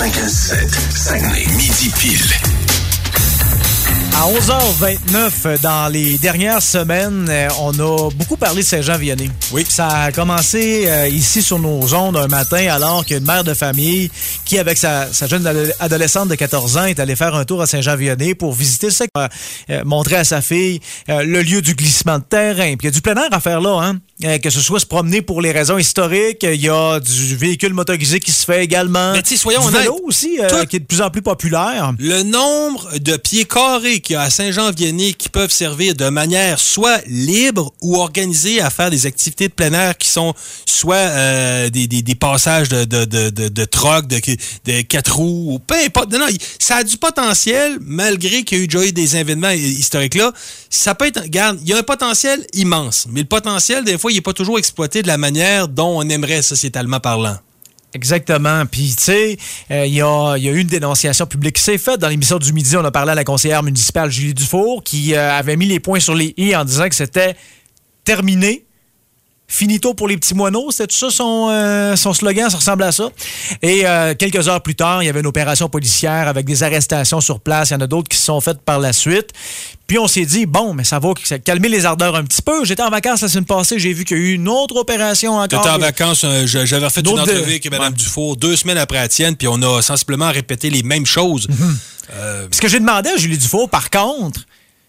105.7, Saguenay, midi pile. À 11h29, dans les dernières semaines, on a beaucoup parlé de Saint-Jean-Vianney. Oui. Ça a commencé ici sur nos ondes un matin, alors qu'une mère de famille qui, avec sa jeune adolescente de 14 ans, est allée faire un tour à Saint-Jean-Vianney pour visiter ça, montrer à sa fille le lieu du glissement de terrain. Puis il y a du plein air à faire là, hein? Que ce soit se promener pour les raisons historiques, il y a du véhicule motorisé qui se fait également. Mais tu sais, soyons du honnêtes. vélo aussi, qui est de plus en plus populaire. Le nombre de pieds carrés qu'il y a à Saint-Jean-Vianney qui peuvent servir de manière soit libre ou organisée à faire des activités de plein air qui sont soit des passages de troc, de 4 roues, ou peu importe. Non, ça a du potentiel, malgré qu'il y a déjà eu des événements historiques là. Ça peut être, regarde, il y a un potentiel immense, mais le potentiel, des fois, il n'est pas toujours exploité de la manière dont on aimerait, sociétalement parlant. Exactement. Puis, tu sais, il y a eu une dénonciation publique qui s'est faite. Dans l'émission du midi, on a parlé à la conseillère municipale Julie Dufour qui avait mis les points sur les i en disant que c'était terminé. Finito pour les petits moineaux, c'était tout ça son slogan, ça ressemble à ça. Et quelques heures plus tard, il y avait une opération policière avec des arrestations sur place. Il y en a d'autres qui se sont faites par la suite. Puis on s'est dit, bon, mais ça va calmer les ardeurs un petit peu. J'étais en vacances la semaine passée, j'ai vu qu'il y a eu une autre opération encore. T'étais en vacances, j'avais fait une entrevue avec Mme Dufour 2 semaines après la tienne, puis on a sensiblement répété les mêmes choses. Ce que j'ai demandé à Julie Dufour, par contre,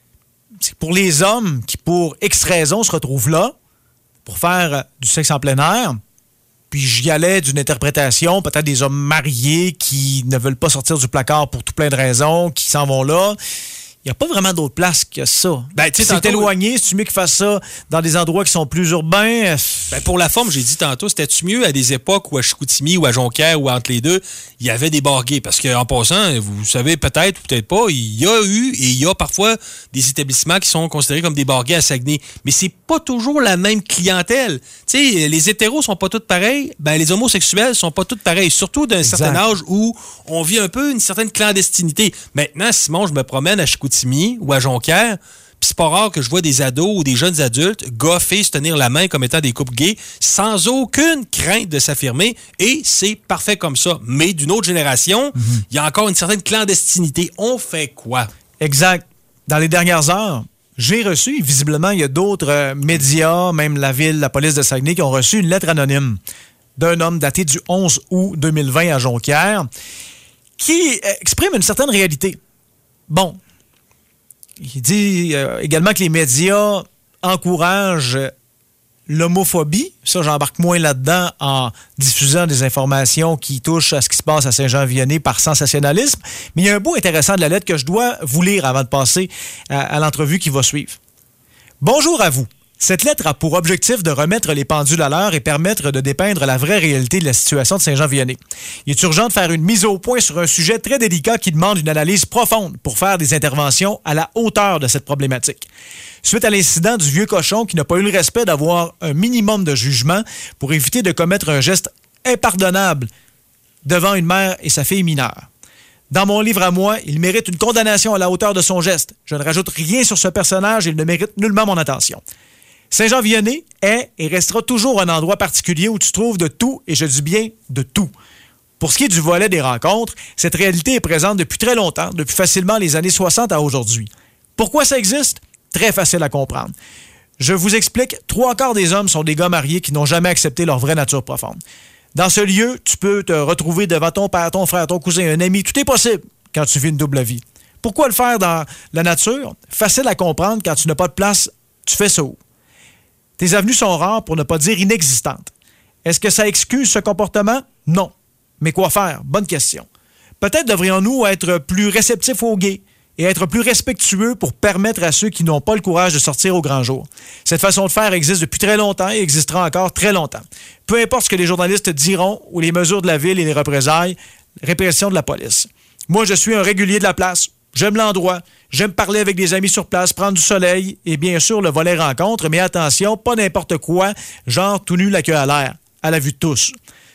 c'est pour les hommes qui, pour X raisons, se retrouvent là, pour faire du sexe en plein air, puis j'y allais d'une interprétation, peut-être des hommes mariés qui ne veulent pas sortir du placard pour tout plein de raisons, qui s'en vont là. Il n'y a pas vraiment d'autre place que ça. Ben, c'est éloigné, c'est-tu mieux qu'ils fassent ça dans des endroits qui sont plus urbains? Ben, pour la forme, j'ai dit tantôt, c'était-tu mieux à des époques où à Chicoutimi ou à Jonquière ou entre les deux, il y avait des bars gays? Parce qu'en passant, vous savez peut-être ou peut-être pas, il y a eu et il y a parfois des établissements qui sont considérés comme des bars gays à Saguenay. Mais c'est pas toujours la même clientèle. Tu sais, les hétéros sont pas tous pareils, ben les homosexuels sont pas tous pareils. Surtout d'un certain âge où on vit un peu une certaine clandestinité. Maintenant, Simon, je me promène à Chicoutimi ou à Jonquière, puis c'est pas rare que je vois des ados ou des jeunes adultes, gars, filles, se tenir la main comme étant des couples gays, sans aucune crainte de s'affirmer, et c'est parfait comme ça. Mais d'une autre génération, il y a encore une certaine clandestinité. On fait quoi? Exact. Dans les dernières heures, j'ai reçu, visiblement, il y a d'autres médias, même la ville, la police de Saguenay, qui ont reçu une lettre anonyme d'un homme daté du 11 août 2020 à Jonquière, qui exprime une certaine réalité. Bon, il dit également que les médias encouragent l'homophobie. Ça, j'embarque moins là-dedans en diffusant des informations qui touchent à ce qui se passe à Saint-Jean-Vianney par sensationnalisme. Mais il y a un bout intéressant de la lettre que je dois vous lire avant de passer à l'entrevue qui va suivre. Bonjour à vous. Cette lettre a pour objectif de remettre les pendules à l'heure et permettre de dépeindre la vraie réalité de la situation de Saint-Jean-Vianney. Il est urgent de faire une mise au point sur un sujet très délicat qui demande une analyse profonde pour faire des interventions à la hauteur de cette problématique. Suite à l'incident du vieux cochon qui n'a pas eu le respect d'avoir un minimum de jugement pour éviter de commettre un geste impardonnable devant une mère et sa fille mineure. Dans mon livre à moi, il mérite une condamnation à la hauteur de son geste. Je ne rajoute rien sur ce personnage et il ne mérite nullement mon attention. Saint-Jean-Vianney est et restera toujours un endroit particulier où tu trouves de tout, et je dis bien de tout. Pour ce qui est du volet des rencontres, cette réalité est présente depuis très longtemps, depuis facilement les années 60 à aujourd'hui. Pourquoi ça existe? Très facile à comprendre. Je vous explique, 3/4 des hommes sont des gars mariés qui n'ont jamais accepté leur vraie nature profonde. Dans ce lieu, tu peux te retrouver devant ton père, ton frère, ton cousin, un ami, tout est possible quand tu vis une double vie. Pourquoi le faire dans la nature? Facile à comprendre, quand tu n'as pas de place, tu fais ça où? Tes avenues sont rares, pour ne pas dire inexistantes. Est-ce que ça excuse ce comportement? Non. Mais quoi faire? Bonne question. Peut-être devrions-nous être plus réceptifs aux gays et être plus respectueux pour permettre à ceux qui n'ont pas le courage de sortir au grand jour. Cette façon de faire existe depuis très longtemps et existera encore très longtemps. Peu importe ce que les journalistes diront ou les mesures de la ville et les représailles, répression de la police. Moi, je suis un régulier de la place. J'aime l'endroit, j'aime parler avec des amis sur place, prendre du soleil et bien sûr le volet rencontre, mais attention, pas n'importe quoi, genre tout nu la queue à l'air, à la vue de tous.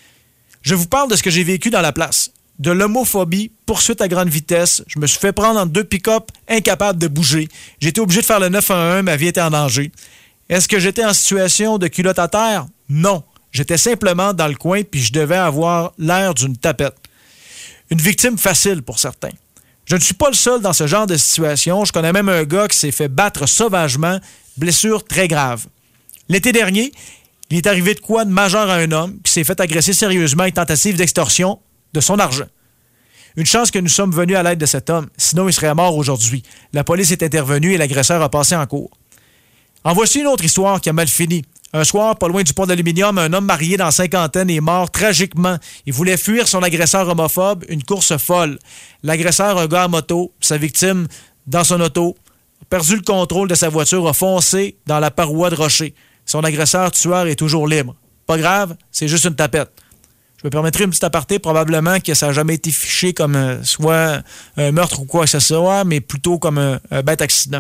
Je vous parle de ce que j'ai vécu dans la place. De l'homophobie, poursuite à grande vitesse, je me suis fait prendre entre 2 pick-up, incapable de bouger. J'ai été obligé de faire le 911, ma vie était en danger. Est-ce que j'étais en situation de culotte à terre? Non. J'étais simplement dans le coin puis je devais avoir l'air d'une tapette. Une victime facile pour certains. Je ne suis pas le seul dans ce genre de situation. Je connais même un gars qui s'est fait battre sauvagement, blessure très grave. L'été dernier, il est arrivé de quoi de majeur à un homme qui s'est fait agresser sérieusement et tentative d'extorsion de son argent. Une chance que nous sommes venus à l'aide de cet homme, sinon il serait mort aujourd'hui. La police est intervenue et l'agresseur a passé en cours. En voici une autre histoire qui a mal fini. Un soir, pas loin du pont d'Aluminium, un homme marié dans la cinquantaine est mort tragiquement. Il voulait fuir son agresseur homophobe, une course folle. L'agresseur, un gars à moto, sa victime, dans son auto, a perdu le contrôle de sa voiture, a foncé dans la paroi de rocher. Son agresseur tueur est toujours libre. Pas grave, c'est juste une tapette. Je me permettrai une petite aparté, probablement que ça n'a jamais été fiché comme soit un meurtre ou quoi que ce soit, mais plutôt comme un bête accident.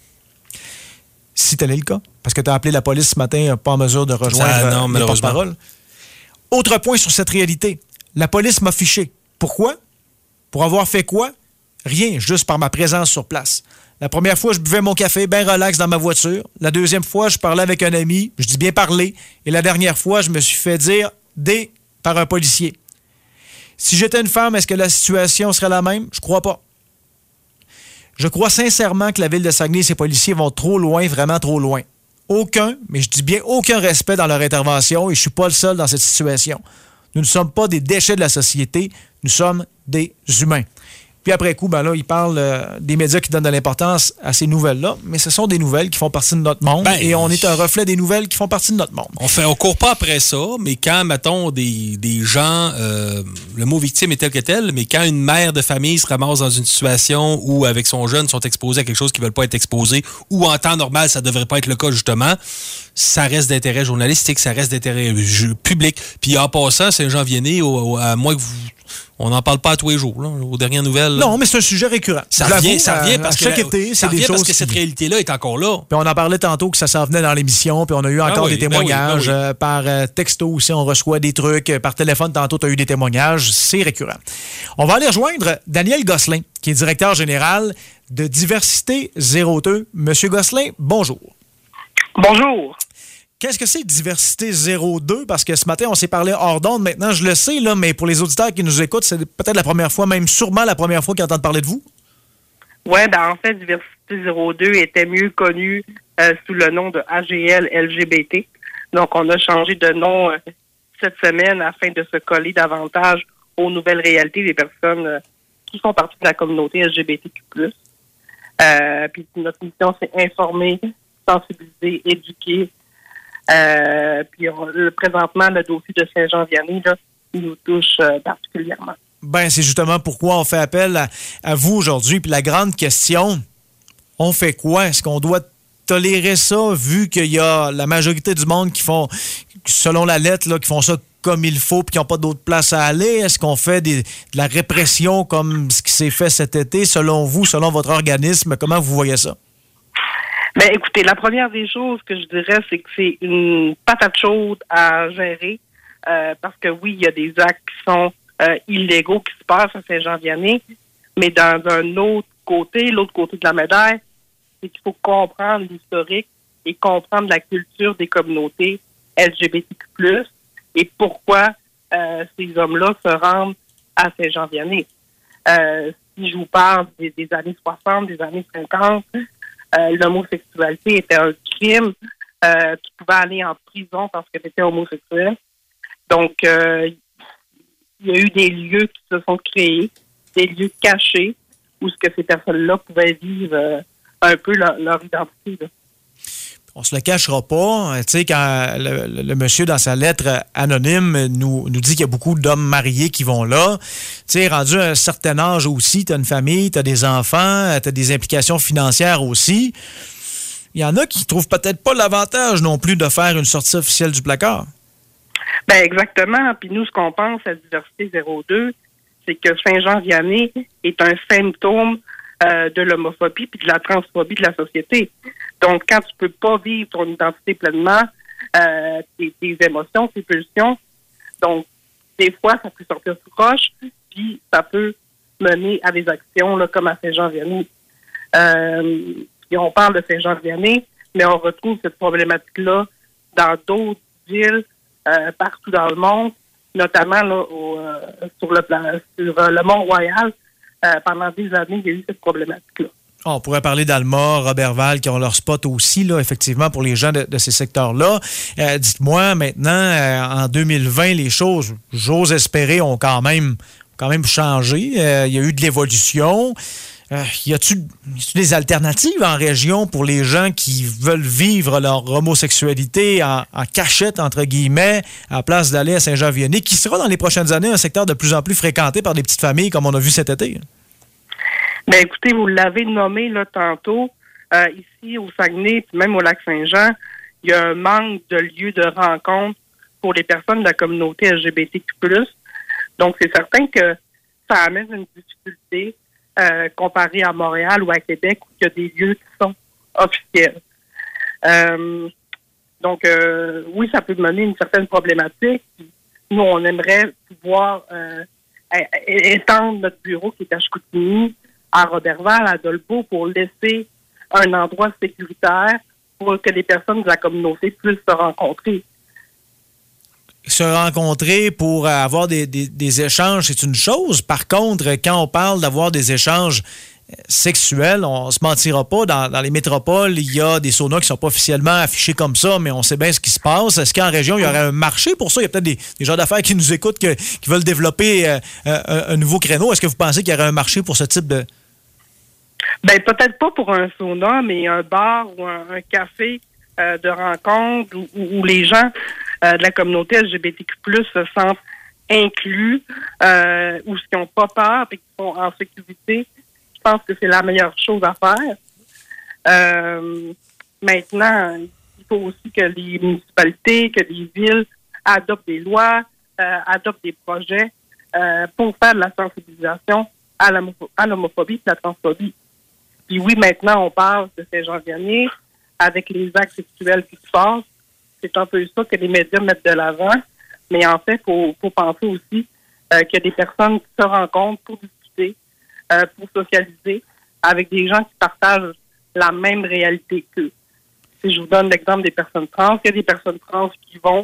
Si tel est le cas, parce que tu as appelé la police ce matin, pas en mesure de rejoindre les porte-paroles. Autre point sur cette réalité. La police m'a fiché. Pourquoi? Pour avoir fait quoi? Rien, juste par ma présence sur place. La première fois, je buvais mon café bien relax dans ma voiture. La deuxième fois, je parlais avec un ami. Je dis bien parler. Et la dernière fois, je me suis fait dire par un policier. Si j'étais une femme, est-ce que la situation serait la même? Je crois pas. Je crois sincèrement que la ville de Saguenay et ses policiers vont trop loin, vraiment trop loin. Aucun, mais je dis bien aucun respect dans leur intervention et je suis pas le seul dans cette situation. Nous ne sommes pas des déchets de la société, nous sommes des humains. Puis après coup, ben là, il parle des médias qui donnent de l'importance à ces nouvelles-là, mais ce sont des nouvelles qui font partie de notre monde et on est un reflet des nouvelles qui font partie de notre monde. On court pas après ça, mais quand, mettons, des gens, le mot victime est tel que tel, mais quand une mère de famille se ramasse dans une situation où, avec son jeune, sont exposés à quelque chose qui ne veulent pas être exposés, ou en temps normal, ça ne devrait pas être le cas, justement, ça reste d'intérêt journalistique, ça reste d'intérêt public. Puis en passant, Saint-Jean-Vianney, à moins que on n'en parle pas à tous les jours, là, aux dernières nouvelles. Là. Non, mais c'est un sujet récurrent. Ça revient parce que chaque été, c'est des choses parce que cette réalité-là est encore là. Puis on en parlait tantôt que ça s'en venait dans l'émission, puis on a eu encore des témoignages par texto aussi, on reçoit des trucs, par téléphone tantôt tu as eu des témoignages, c'est récurrent. On va aller rejoindre Daniel Gosselin, qui est directeur général de Diversité 02. Monsieur Gosselin, bonjour. Bonjour. Qu'est-ce que c'est Diversité 02? Parce que ce matin, on s'est parlé hors d'onde. Maintenant, je le sais, là, mais pour les auditeurs qui nous écoutent, c'est peut-être la première fois, même sûrement la première fois qu'ils entendent parler de vous. Oui, en fait, Diversité 02 était mieux connue sous le nom de AGL LGBT. Donc, on a changé de nom cette semaine afin de se coller davantage aux nouvelles réalités des personnes qui font partie de la communauté LGBTQ+. Puis notre mission, c'est informer, sensibiliser, éduquer. Puis présentement, le dossier de Saint-Jean-Vianney nous touche particulièrement. Ben, c'est justement pourquoi on fait appel à vous aujourd'hui. Puis la grande question, on fait quoi? Est-ce qu'on doit tolérer ça, vu qu'il y a la majorité du monde qui font, selon la lettre, là, qui font ça comme il faut puis qui n'ont pas d'autre place à aller? Est-ce qu'on fait de la répression comme ce qui s'est fait cet été? Selon vous, selon votre organisme, comment vous voyez ça? Ben, écoutez, la première des choses que je dirais, c'est que c'est une patate chaude à gérer, parce que oui, il y a des actes qui sont illégaux qui se passent à Saint-Jean-Vianney, mais dans un autre côté, l'autre côté de la médaille, c'est qu'il faut comprendre l'historique et comprendre la culture des communautés LGBTQ+, et pourquoi ces hommes-là se rendent à Saint-Jean-Vianney. Si je vous parle des années 60, des années 50, l'homosexualité était un crime. Tu pouvais aller en prison parce que tu étais homosexuel. Donc, il y a eu des lieux qui se sont créés, des lieux cachés, où ce que ces personnes-là pouvaient vivre un peu leur identité. Là. On se le cachera pas. Tu sais, quand le monsieur, dans sa lettre anonyme, nous dit qu'il y a beaucoup d'hommes mariés qui vont là. Tu sais, rendu à un certain âge aussi, tu as une famille, tu as des enfants, tu as des implications financières aussi. Il y en a qui trouvent peut-être pas l'avantage non plus de faire une sortie officielle du placard. Ben exactement. Puis nous, ce qu'on pense à Diversité 02, c'est que Saint-Jean-Vianney est un symptôme de l'homophobie puis de la transphobie de la société. Donc, quand tu peux pas vivre ton identité pleinement, tes émotions, tes pulsions, donc, des fois, ça peut sortir tout croche, puis ça peut mener à des actions là, comme à Saint-Jean-Vianney. Puis on parle de Saint-Jean-Vianney, mais on retrouve cette problématique-là dans d'autres villes partout dans le monde. notamment là, sur le Mont-Royal. Pendant des années, il y a eu cette problématique-là. On pourrait parler d'Alma, Robertval, qui ont leur spot aussi, là, effectivement, pour les gens de ces secteurs-là. Dites-moi, maintenant, en 2020, les choses, j'ose espérer, ont quand même changé. Il y a eu de l'évolution. Y a-t-il des alternatives en région pour les gens qui veulent vivre leur homosexualité en cachette, entre guillemets, à la place d'aller à Saint-Jean-Vianney, qui sera dans les prochaines années un secteur de plus en plus fréquenté par des petites familles, comme on a vu cet été? Ben écoutez, vous l'avez nommé là tantôt, ici au Saguenay, puis même au Lac-Saint-Jean, il y a un manque de lieux de rencontre pour les personnes de la communauté LGBTQ+. Donc, c'est certain que ça amène une difficulté comparé à Montréal ou à Québec, où il y a des lieux qui sont officiels. Donc, oui, ça peut mener une certaine problématique. Nous, on aimerait pouvoir étendre notre bureau qui est à Chicoutimi, à Robertval, à Dolbeau, pour laisser un endroit sécuritaire pour que les personnes de la communauté puissent se rencontrer. Se rencontrer pour avoir des échanges, c'est une chose. Par contre, quand on parle d'avoir des échanges sexuels, on se mentira pas, dans les métropoles, il y a des saunas qui sont pas officiellement affichés comme ça, mais on sait bien ce qui se passe. Est-ce qu'en région, il y aurait un marché pour ça? Il y a peut-être des gens d'affaires qui nous écoutent qui veulent développer un nouveau créneau. Est-ce que vous pensez qu'il y aurait un marché pour ce type de... Ben peut-être pas pour un sauna, mais un bar ou un café de rencontre où les gens de la communauté LGBTQ+, se sentent inclus, ou qui n'ont pas peur et qui sont en sécurité. Je pense que c'est la meilleure chose à faire. Maintenant, il faut aussi que les municipalités, que les villes adoptent des lois, adoptent des projets pour faire de la sensibilisation à l'homophobie et la transphobie. Puis oui, maintenant, on parle de Saint-Jean-Vianney avec les actes sexuels qui se passent. C'est un peu ça que les médias mettent de l'avant. Mais en fait, il faut penser aussi qu'il y a des personnes qui se rencontrent pour discuter, pour socialiser avec des gens qui partagent la même réalité qu'eux. Si je vous donne l'exemple des personnes trans, il y a des personnes trans qui vont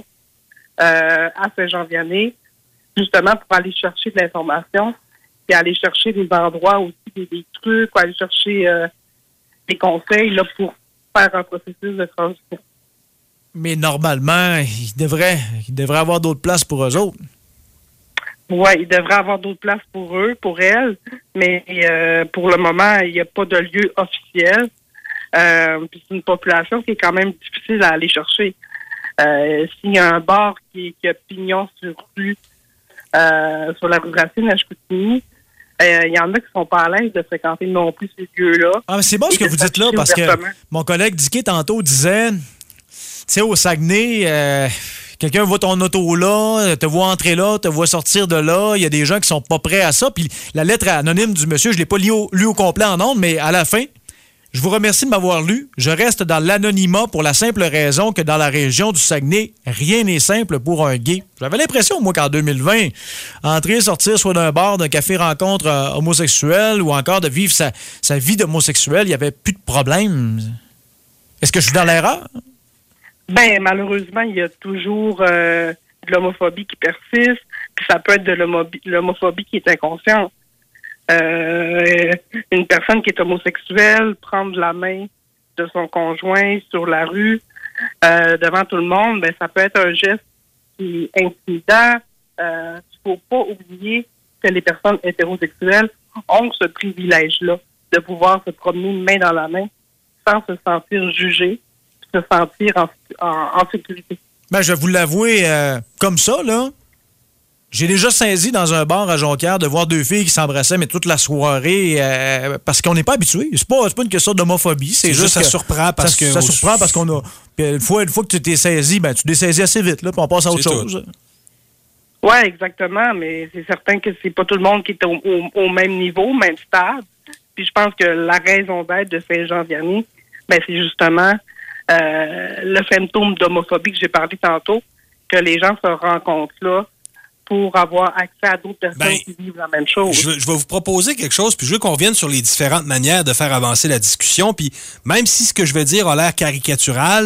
à Saint-Jean-Vianney justement pour aller chercher de l'information et aller chercher des endroits aussi, des trucs, aller chercher des conseils là, pour faire un processus de transition. Mais normalement, il devrait avoir d'autres places pour eux autres. Oui, il devrait avoir d'autres places pour eux, pour elles, mais pour le moment, il n'y a pas de lieu officiel. Puis c'est une population qui est quand même difficile à aller chercher. S'il y a un bar qui a pignon sur rue, sur la rue Racine à Chicoutimi, il y en a qui sont pas à l'aise de fréquenter non plus ces lieux-là. Ah, mais c'est bon ce que vous dites là, parce que mon collègue Dicky tantôt disait, tu sais, au Saguenay, quelqu'un voit ton auto là, te voit entrer là, te voit sortir de là, il y a des gens qui sont pas prêts à ça, puis la lettre anonyme du monsieur, je l'ai pas lu au complet en ondes, mais à la fin, je vous remercie de m'avoir lu. Je reste dans l'anonymat pour la simple raison que dans la région du Saguenay, rien n'est simple pour un gay. J'avais l'impression, moi, qu'en 2020, entrer, sortir soit d'un bar, d'un café rencontre homosexuel ou encore de vivre sa vie d'homosexuel, il n'y avait plus de problème. Est-ce que je suis dans l'erreur? Ben, malheureusement, il y a toujours de l'homophobie qui persiste, puis ça peut être de l'homophobie qui est inconsciente. Une personne qui est homosexuelle, prendre la main de son conjoint sur la rue devant tout le monde, ben ça peut être un geste qui est intimidant. Il faut pas oublier que les personnes hétérosexuelles ont ce privilège-là de pouvoir se promener main dans la main sans se sentir jugé, se sentir en sécurité. Ben, je vais vous l'avouer comme ça, là. J'ai déjà saisi dans un bar à Jonquière de voir deux filles qui s'embrassaient, mais toute la soirée, parce qu'on n'est pas habitué. C'est pas une question d'homophobie. C'est juste ça surprend parce que... Ça surprend parce qu'on a... Puis une fois que tu t'es saisi, ben, tu t'es saisi assez vite, là, puis on passe à autre chose. Oui, exactement, mais c'est certain que c'est pas tout le monde qui est au même niveau, même stade. Puis je pense que la raison d'être de Saint-Jean-Vianney, ben, c'est justement le symptôme d'homophobie que j'ai parlé tantôt, que les gens se rencontrent là pour avoir accès à d'autres personnes qui vivent la même chose. Je vais vous proposer quelque chose, puis je veux qu'on revienne sur les différentes manières de faire avancer la discussion. Puis même si ce que je vais dire a l'air caricatural,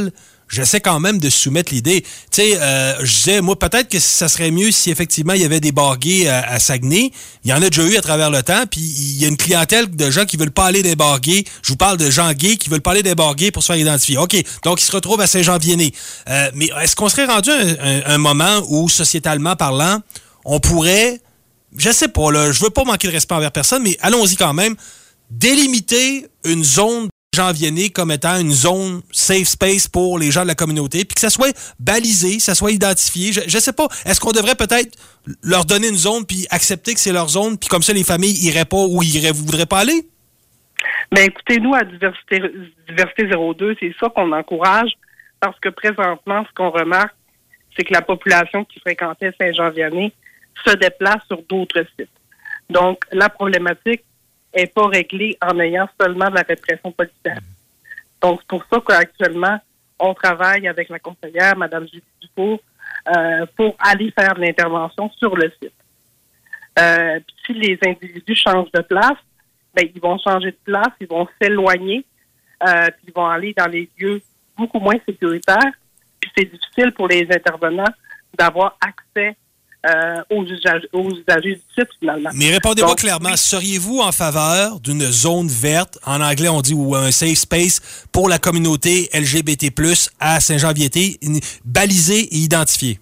j'essaie quand même de soumettre l'idée. Tu sais, je disais, moi, peut-être que ça serait mieux si effectivement il y avait des bars gays à Saguenay. Il y en a déjà eu à travers le temps, puis il y a une clientèle de gens qui veulent pas aller des bars gays. Je vous parle de gens gays qui veulent pas aller des bars gays pour se faire identifier. OK, donc ils se retrouvent à Saint-Jean-Vianney. Mais est-ce qu'on serait rendu à un moment où, sociétalement parlant, on pourrait, je sais pas, là, je veux pas manquer de respect envers personne, mais allons-y quand même, délimiter une zone Jean-Vianney comme étant une zone safe space pour les gens de la communauté, puis que ça soit balisé, ça soit identifié. Je sais pas, est-ce qu'on devrait peut-être leur donner une zone puis accepter que c'est leur zone, puis comme ça les familles iraient pas où ils voudraient pas aller? Ben écoutez, nous, à Diversité 02, c'est ça qu'on encourage, parce que présentement, ce qu'on remarque, c'est que la population qui fréquentait Saint-Jean-Vianney se déplace sur d'autres sites. Donc, la problématique n'est pas réglée en ayant seulement de la répression policière. Donc, c'est pour ça qu'actuellement, on travaille avec la conseillère, Mme Julie Dufour, pour aller faire de l'intervention sur le site. Puis si les individus changent de place, ben ils vont changer de place, ils vont s'éloigner, puis ils vont aller dans les lieux beaucoup moins sécuritaires. Puis c'est difficile pour les intervenants d'avoir accès aux usagers du site, finalement. Mais répondez-moi clairement, seriez-vous en faveur d'une zone verte, en anglais on dit, ou un safe space pour la communauté LGBT+, à Saint-Jean-Vianney, balisée et identifiée?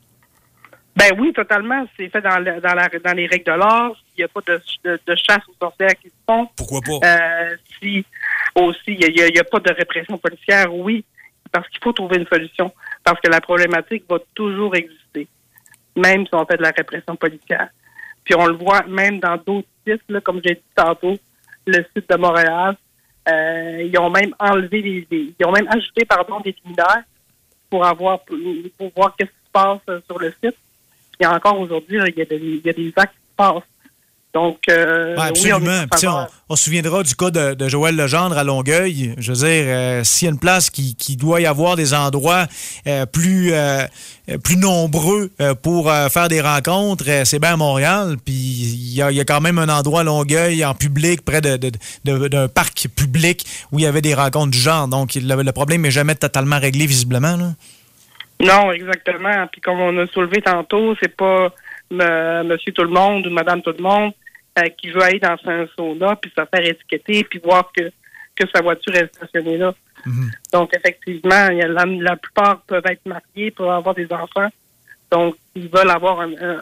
Ben oui, totalement. C'est fait dans les règles de l'art. Il n'y a pas de chasse aux sorcières qui se font. Pourquoi pas? Si aussi, il n'y a pas de répression policière, oui, parce qu'il faut trouver une solution. Parce que la problématique va toujours exister, même si on fait de la répression policière. Puis on le voit même dans d'autres sites, là, comme j'ai dit tantôt, le site de Montréal, ils ont même enlevé ils ont même ajouté, des luminaires pour voir qu'est-ce qui se passe sur le site. Et encore aujourd'hui, il y a des actes qui se passent. Donc, absolument. oui, on se souviendra du cas de Joël Legendre à Longueuil. Je veux dire, s'il y a une place qui doit y avoir des endroits plus nombreux pour faire des rencontres, c'est bien à Montréal. Puis il y a quand même un endroit à Longueuil en public, près d'un parc public où il y avait des rencontres du genre. Donc, le problème n'est jamais totalement réglé, visiblement, là. Non, exactement. Puis comme on a soulevé tantôt, c'est pas monsieur tout le monde ou madame tout le monde qui veut aller dans un sauna puis se faire étiqueter puis voir que sa voiture est stationnée là. Mm-hmm. Donc, effectivement, la plupart peuvent être mariés, peuvent avoir des enfants. Donc, ils veulent avoir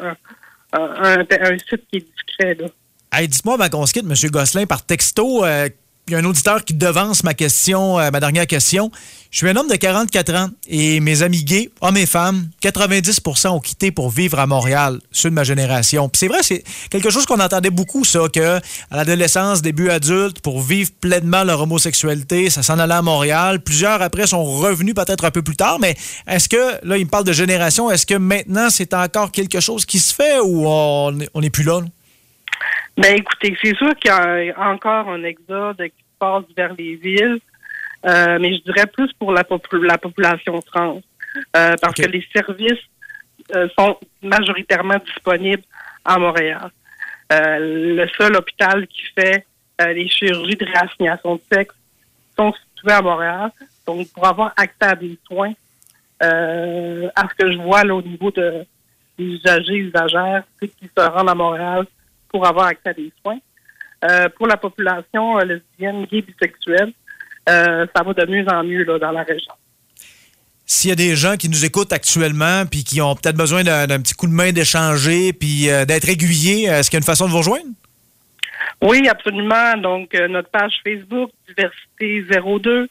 un site qui est discret, là. Hey, dites-moi, avant qu'on se quitte, M. Gosselin, par texto, il y a un auditeur qui devance ma dernière question. Je suis un homme de 44 ans et mes amis gays, hommes et femmes, 90% ont quitté pour vivre à Montréal, ceux de ma génération. Puis c'est vrai, c'est quelque chose qu'on entendait beaucoup, ça, que à l'adolescence, début adulte, pour vivre pleinement leur homosexualité, ça s'en allait à Montréal. Plusieurs, après, sont revenus peut-être un peu plus tard, mais est-ce que, là, il me parle de génération, est-ce que maintenant, c'est encore quelque chose qui se fait ou on n'est plus là? Ben écoutez, c'est sûr qu'il y a encore un exode qui passe vers les villes, mais je dirais plus pour la population trans, parce que les services sont majoritairement disponibles à Montréal. Le seul hôpital qui fait les chirurgies de réassignation de sexe sont situés à Montréal. Donc, pour avoir accès à des soins, à ce que je vois là au niveau des usagères, c'est qu'ils se rendent à Montréal pour avoir accès à des soins. Pour la population lesbienne, gay, bisexuelle, ça va de mieux en mieux là, dans la région. S'il y a des gens qui nous écoutent actuellement puis qui ont peut-être besoin d'un petit coup de main d'échanger puis d'être aiguillés, est-ce qu'il y a une façon de vous rejoindre? Oui, absolument. Donc, notre page Facebook, Diversité 02,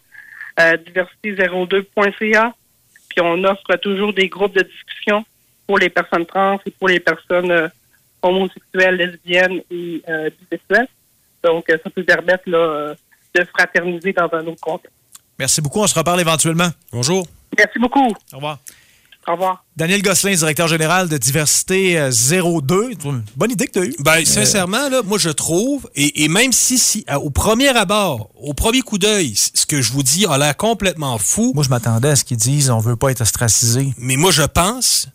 diversité02.ca. Puis on offre toujours des groupes de discussion pour les personnes trans et pour les personnes homosexuelles, lesbiennes et bisexuelles. Donc, ça peut permettre là, de fraterniser dans un autre contexte. Merci beaucoup. On se reparle éventuellement. Bonjour. Merci beaucoup. Au revoir. Au revoir. Daniel Gosselin, directeur général de Diversité 02. Bonne idée que tu as eue. Ben, sincèrement, là, moi, je trouve, et même si au premier abord, au premier coup d'œil, ce que je vous dis a l'air complètement fou. Moi, je m'attendais à ce qu'ils disent on veut pas être ostracisé. Mais moi, je pense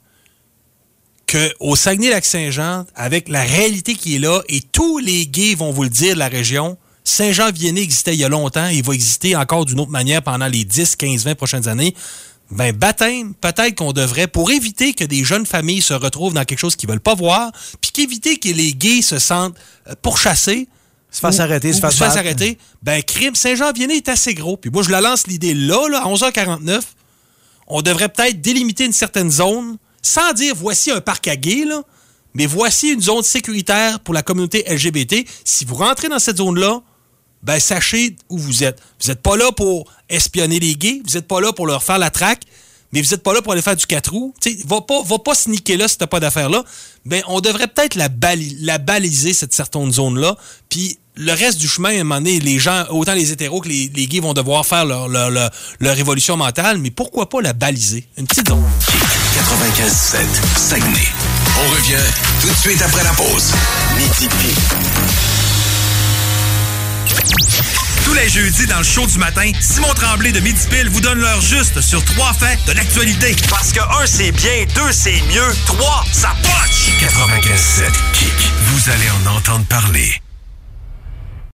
qu'au Saguenay-Lac-Saint-Jean, avec la réalité qui est là, et tous les gays vont vous le dire de la région, Saint-Jean-Vianney existait il y a longtemps et il va exister encore d'une autre manière pendant les 10, 15, 20 prochaines années. ben baptême, peut-être qu'on devrait, pour éviter que des jeunes familles se retrouvent dans quelque chose qu'ils veulent pas voir, puis qu'éviter que les gays se sentent pourchassés, se fasse arrêter, ben crime, Saint-Jean-Vianney est assez gros. Puis moi, je la lance l'idée là, à 11h49, on devrait peut-être délimiter une certaine zone, sans dire voici un parc à gays, là, mais voici une zone sécuritaire pour la communauté LGBT. Si vous rentrez dans cette zone-là, ben sachez où vous êtes. Vous n'êtes pas là pour espionner les gays, vous n'êtes pas là pour leur faire la traque, mais vous n'êtes pas là pour aller faire du 4 roues. T'sais, va pas sneaker là si t'as pas d'affaires là. Ben, on devrait peut-être la baliser, cette certaine zone-là, puis le reste du chemin, à un moment donné, les gens, autant les hétéros que les gays vont devoir faire leur évolution mentale, mais pourquoi pas la baliser? Une petite zone. 95.7 Saguenay. On revient tout de suite après la pause. Midi Pile. Tous les jeudis dans le show du matin, Simon Tremblay de Midi Pile vous donne l'heure juste sur 3 faits de l'actualité. Parce que 1, c'est bien, 2, c'est mieux, 3, ça punch! 95.7 Kick. Vous allez en entendre parler.